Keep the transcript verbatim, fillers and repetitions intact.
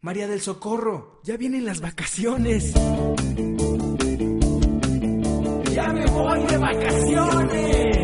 María del Socorro, ya vienen las vacaciones. ¡Ya me voy de vacaciones!